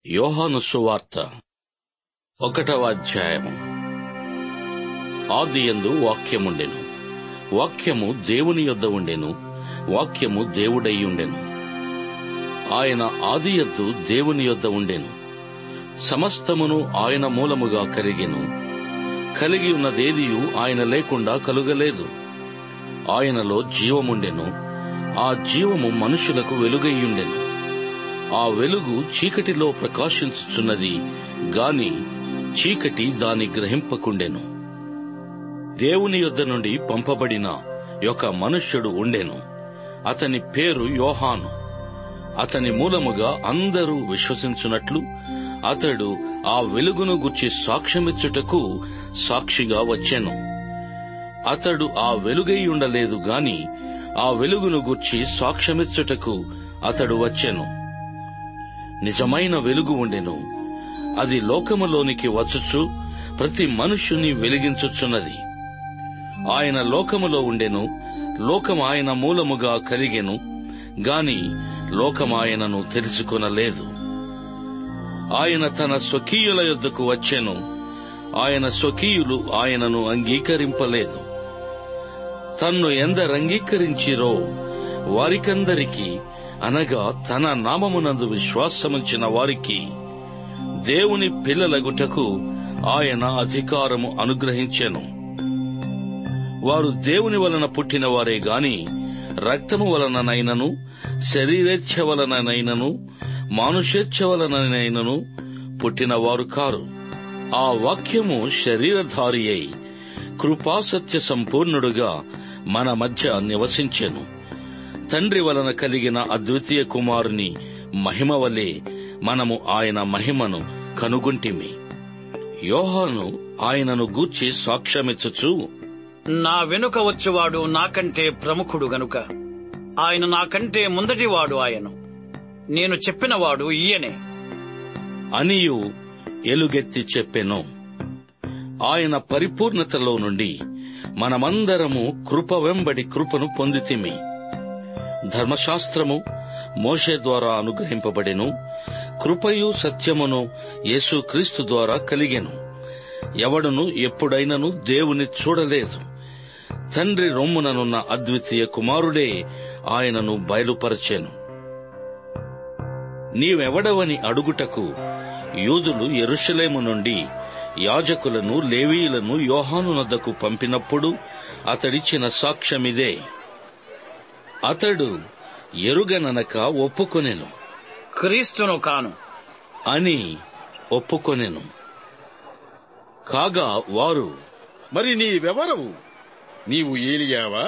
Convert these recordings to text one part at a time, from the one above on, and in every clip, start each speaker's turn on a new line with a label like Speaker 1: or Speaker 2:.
Speaker 1: యోహాను సువార్త 1వ అధ్యాయము. ఆదియందు వాక్యముండెను, వాక్యము దేవుని యొద్ద ఉండెను, వాక్యము దేవుడైయుండెను. ఆయన ఆదియందు దేవుని యొద్ద ఉండెను. సమస్తమును ఆయన మూలముగా కలిగెను. కలిగి ఉన్నదేదియు ఆయన లేకుండా కలుగలేదు. ఆయనలో జీవముండెను. ఆ జీవము మనుషులకు వెలుగైయుండెను. ఆ వెలుగు చీకటిలో ప్రకాశించుచున్నది గాని చీకటి దాని గ్రహింపకుండెను. దేవుని యొద్ద నుండి పంపబడిన ఒక మనుష్యుడు ఉండెను. అతని పేరు యోహాను. అతని మూలముగా అందరూ విశ్వసించున్నట్లు అతడు ఆ వెలుగును గూర్చి సాక్ష్యమిచ్చుటకు సాక్షిగా వచ్చెను. అతడు ఆ వెలుగై ఉండలేదు గాని ఆ వెలుగును గూర్చి సాక్ష్యమిచ్చుటకు అతడు వచ్చెను. నిజమైన వెలుగు ఉండెను. అది లోకములోనికి వచ్చుచు ప్రతి మనుష్యుని వెలిగించుచున్నది. ఆయన లోకములో ఉండెను. లోకం ఆయన మూలముగా కలిగెను గాని లోకం ఆయనను తెలుసుకొనలేదు. ఆయన తన స్వకీయుల యొద్దకు వచ్చెను. ఆయన స్వకీయులు ఆయనను అంగీకరింపలేదు. తన్ను ఎందరంగీకరించిరో వారికందరికీ, అనగా తన నామమునందు విశ్వాసముంచిన వారికి దేవుని పిల్లలగుటకు ఆయన అధికారము అనుగ్రహించెను. వారు దేవుని వలన పుట్టిన వారే గాని రక్తము వలననైనను, శరీరేచ్ఛ వలననైనను, మానుషేచ్ఛ వలననైనను పుట్టినవారు కారు. ఆ వాక్యము శరీరధారి అయి కృపాసత్య సంపూర్ణుడుగా మన మధ్య నివసించెను. తండ్రి వలన కలిగిన అద్వితీయ కుమారుని మహిమ వలె మనము ఆయన మహిమను కనుగొంటిమి. యోహాను ఆయనను గూర్చి సాక్ష్యమిచ్చుచు,
Speaker 2: నా వెనుక వచ్చువాడు నాకంటే ప్రముఖుడు గనుక ఆయన నాకంటే ముందటివాడు. ఆయన నేను చెప్పినవాడు ఈయనే
Speaker 1: అనియు ఎలుగెత్తి చెప్పెను. ఆయన పరిపూర్ణతలో నుండి మనమందరము కృప వెంబడి కృపను పొందితిమి. ధర్మశాస్త్రము మోషే ద్వారా అనుగ్రహింపబడెను. కృపయు సత్యమును యేసుక్రీస్తు ద్వారా కలిగెను. ఎవడును ఎప్పుడైనను దేవుని చూడలేదు. తండ్రి రొమ్ముననున్న అద్వితీయ కుమారుడే ఆయనను బయలుపరచెను. నీవెవడవని అడుగుటకు యూదులు యెరూషలేము నుండి యాజకులను, లేవీయులను యోహాను నొద్దకు పంపినప్పుడు అతడిచ్చిన సాక్ష్యమిదే. అతడు ఎరుగననక ఒప్పుకొనెను.
Speaker 2: క్రీస్తును కాను
Speaker 1: అని ఒప్పుకొనెను. కాగా వారు,
Speaker 3: మరి నీవెవరవు? నీవు ఏలియావా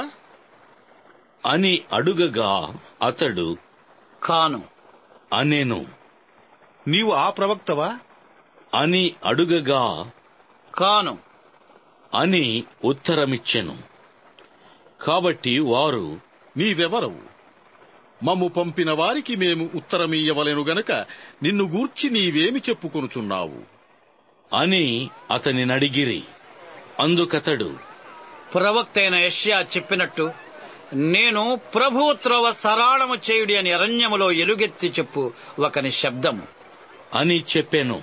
Speaker 1: అని అడుగగా అతడు
Speaker 2: కాను
Speaker 1: అనెను.
Speaker 3: నీవు ఆ ప్రవక్తవా
Speaker 1: అని అడుగగా
Speaker 2: కాను
Speaker 1: అని ఉత్తరమిచ్చెను. కాబట్టి వారు,
Speaker 3: నీవెవరవు? మమ్ము పంపిన వారికి మేము ఉత్తరమియ్యవలెను గనక నిన్ను గూర్చి నీవేమి చెప్పుకొనుచున్నావు
Speaker 1: అని అతనినడిగిరి. అందుకతడు,
Speaker 2: ప్రవక్త అయిన యెషయా చెప్పినట్టు నేను ప్రభువు త్రోవ సరళము చేయుడి అని అరణ్యములో ఎలుగెత్తి చెప్పు ఒకని శబ్దము
Speaker 1: అని చెప్పెను.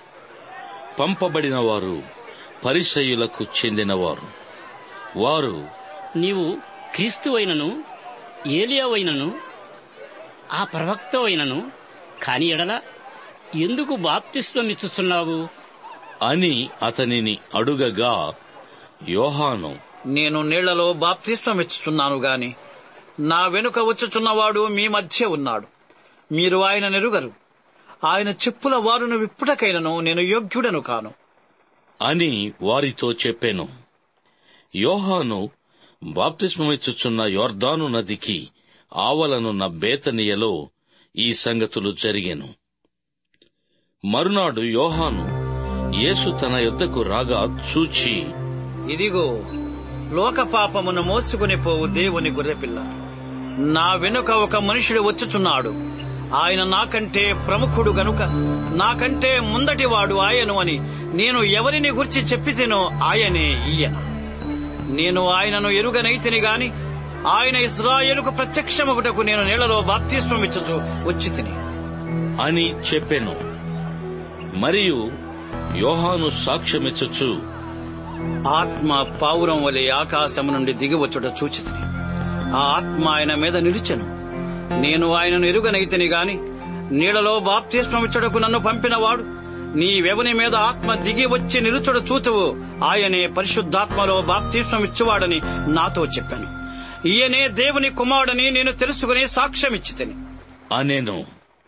Speaker 1: పంపబడిన వారు పరిసయ్యులకు చెందినవారు. వారు,
Speaker 4: నీవు క్రీస్తువైనను, ఏలియావైనను, ఆ ప్రవక్తవైనను కాని ఎడల ఎందుకు బాప్తిస్మమిచ్చుచున్నావు
Speaker 1: అని అతనిని అడుగగా యోహాను,
Speaker 2: నేను నీళ్లలో బాప్తిస్మమిచ్చుచున్నాను గాని నా వెనుక వచ్చుచున్నవాడు మీ మధ్య ఉన్నాడు. మీరు ఆయన నెరుగరు. ఆయన చెప్పుల వారును విప్పుటకైనను నేను యోగ్యుడను కాను
Speaker 1: అని వారితో చెప్పెను. యోహాను బాప్తిస్మమిచ్చుచున్న యొర్దాను నదికి ఆవలనున్న బేతనియలో ఈ సంగతులు జరిగెను. మరునాడు యోహాను యేసు తన యొద్దకు రాగా చూచి,
Speaker 2: ఇదిగో లోక పాపమును మోసుకుని పోవు దేవుని గొర్రెపిల్ల. నా వెనుక ఒక మనుషుడు వచ్చుచున్నాడు. ఆయన నాకంటే ప్రముఖుడు గనుక నాకంటే ముందటివాడు ఆయను అని నేను ఎవరిని గురించి చెప్పితేనో ఆయనే ఈయన. నేను ఆయనను ఎరుగనైతిని గాని ఆయన ఇశ్రాయేలుకు ప్రత్యక్షమగుటకు నేను నీళ్లలో బాప్తిస్మమిచ్చుచు వచ్చి తిని
Speaker 1: అని చెప్పెను. మరియు యోహాను సాక్ష్యమిచ్చుచు,
Speaker 2: ఆత్మ పావురం వలె ఆకాశము నుండి దిగివచ్చుట చూచితిని. ఆ ఆత్మ ఆయన మీద నిలిచెను. నేను ఆయనను ఎరుగనైతిని గాని నీళ్లలో బాప్తిస్మమిచ్చుటకు నన్ను పంపినవాడు నీవెవని మీద ఆత్మ దిగి వచ్చి నిలుచుట చూతువు ఆయనే పరిశుద్ధాత్మలో బాప్తిస్మమిచ్చువాడని నాతో చెప్పాను. ఈయనే దేవుని కుమారుడని నేను తెలుసుకుని సాక్ష్యమిచ్చితిని
Speaker 1: అనెను.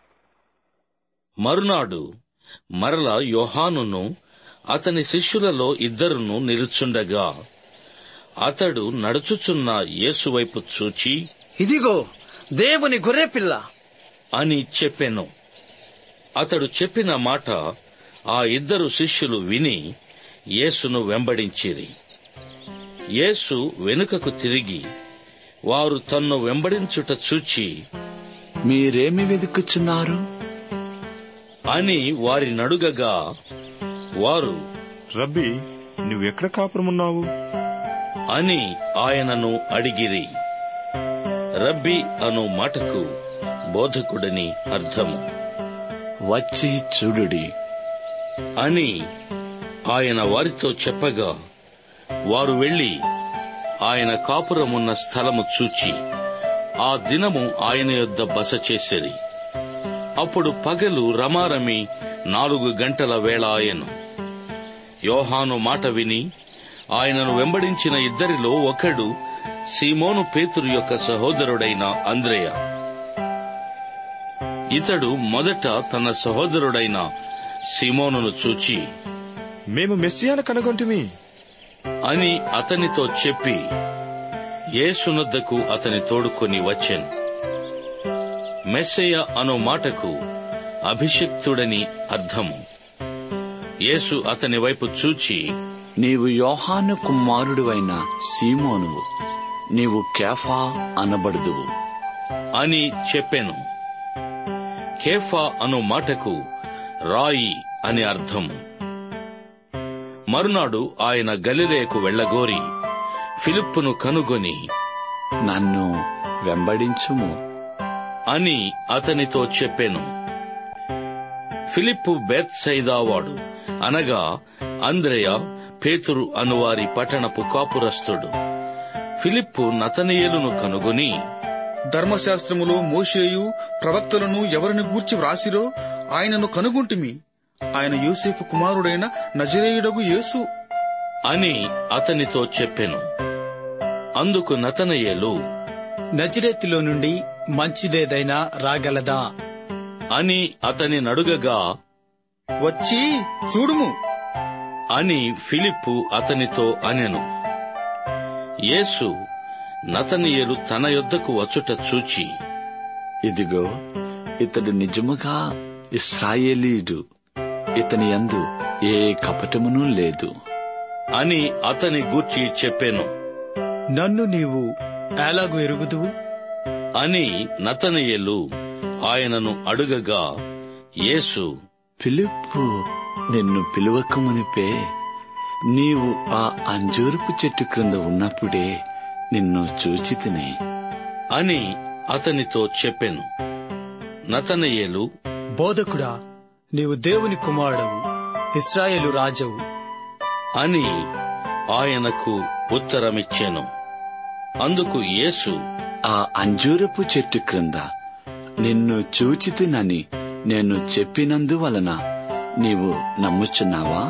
Speaker 1: మరునాడు మరల యోహానును అతని శిష్యులలో 2 నిలుచుండగా అతడు నడుచుచున్న యేసువైపు చూచి,
Speaker 2: ఇదిగో దేవుని గొర్రెపిల్ల
Speaker 1: అని చెప్పెను. అతడు చెప్పిన మాట ఆ 2 శిష్యులు విని యేసును వెంబడించిరి. యేసు వెనుకకు తిరిగి వారు తన్ను వెంబడించుట చూచి,
Speaker 5: మీరేమి వెతుకుచున్నారు
Speaker 1: అని వారినడుగగా వారు,
Speaker 6: రబ్బీ, నువ్వెక్కడ కాపురమున్నావు
Speaker 1: అని ఆయనను అడిగిరి. రబ్బీ అను మాటకు బోధకుడని అర్థము.
Speaker 5: వచ్చి చూడుడి
Speaker 1: అని ఆయన వారితో చెప్పగా వారు వెళ్లి ఆయన కాపురమున్న స్థలము చూచి ఆ దినము ఆయన యొద్ద బస చేసిరి. అప్పుడు పగలు రమారమి 4 గంటల వేళ ఆయను. యోహాను మాట విని ఆయనను వెంబడించిన 2 ఒకడు సీమోను పేతురు యొక్క సహోదరుడైన అంద్రెయ. ఇతడు మొదట తన సహోదరుడైన సీమోనును చూచి,
Speaker 6: మేము మెస్సియాను కనుగొంటిమి
Speaker 1: అని అతనితో చెప్పి యేసునొద్దకు అతని తోడుకొని వచ్చెను. మెస్సయ్య అను మాటకు అభిషిక్తుడని అర్థము. యేసు అతని వైపు చూచి,
Speaker 5: నీవు యోహాను కుమారుడువైన సీమోనువు, నీవు కేఫా అనబడుదువు
Speaker 1: అని చెప్పెను. కేఫా అను మాటకు రాయి అని అర్థము. మరునాడు ఆయన గలిలయకు వెళ్లగోరి ఫిలిప్పును కనుగొని,
Speaker 5: నన్ను వెంబడించుము
Speaker 1: అని అతనితో చెప్పెను. ఫిలిప్పు బేత్సైదావాడు, అనగా అంద్రెయ, పేతురు అనువారి పట్టణపు కాపురస్తుడు. ఫిలిప్పు నతనయేలును కనుగొని,
Speaker 7: ధర్మశాస్త్రములో మోషేయు ప్రవక్తలను ఎవరిని గూర్చి వ్రాసిరో ఆయనను కనుగొంటిమి, ఆయన యోసేపు కుమారుడైన నజరేయుడగు యేసు
Speaker 1: అని అతనితో చెప్పెను. అందుకు నతనయేలు,
Speaker 8: నజరేతులో నుండి మంచిదేదైనా రాగలదా
Speaker 1: అని అతని నడుగగా,
Speaker 7: వచ్చి చూడుము
Speaker 1: అని ఫిలిప్పు అతనితో అనెను. యేసు నతనయేలు తన యొద్దకు వచ్చుట చూచి,
Speaker 5: ఇదిగో ఇతడు నిజముగా ఇశ్రాయేలీయుడు, ఇతని యందు ఏ కపటమును లేదు
Speaker 1: అని అతని గూర్చి చెప్పెను.
Speaker 8: నన్ను నీవు ఎలాగూ ఎరుగుదువు
Speaker 1: అని నతనయేలు ఆయనను అడుగగా, యేసు,
Speaker 5: ఫిలిప్పు నిన్ను పిలువకమునిపే నీవు ఆ అంజూరపు చెట్టు క్రింద ఉన్నప్పుడే నిన్ను చూచితిని
Speaker 1: అని అతనితో చెప్పెను. నతనయేలు,
Speaker 8: బోధకుడా, నీవు దేవుని కుమారుడవు, ఇశ్రాయేలు రాజవు
Speaker 1: అని ఆయనకు ఉత్తరమిచ్చెను. అందుకు యేసు,
Speaker 5: ఆ అంజూరపు చెట్టు క్రింద నిన్ను చూచితినని నేను చెప్పినందువలన నీవు నమ్ముచున్నావా?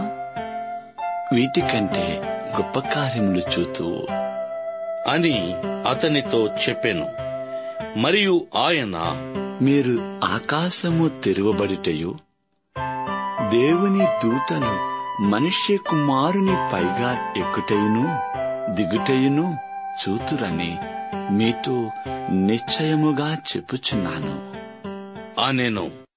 Speaker 5: వీటికంటే గొప్ప కార్యములు చూతువు
Speaker 1: అని అతనితో చెప్పెను. మరియు ఆయన,
Speaker 5: మీరు ఆకాశము తెరువబడిటయు దేవుని దూతలు మనుష్య కుమారుని పైగా ఎక్కుటయును దిగుటయును చూతురని మీతో నిశ్చయముగా చెప్పుచున్నాను
Speaker 1: అనెను.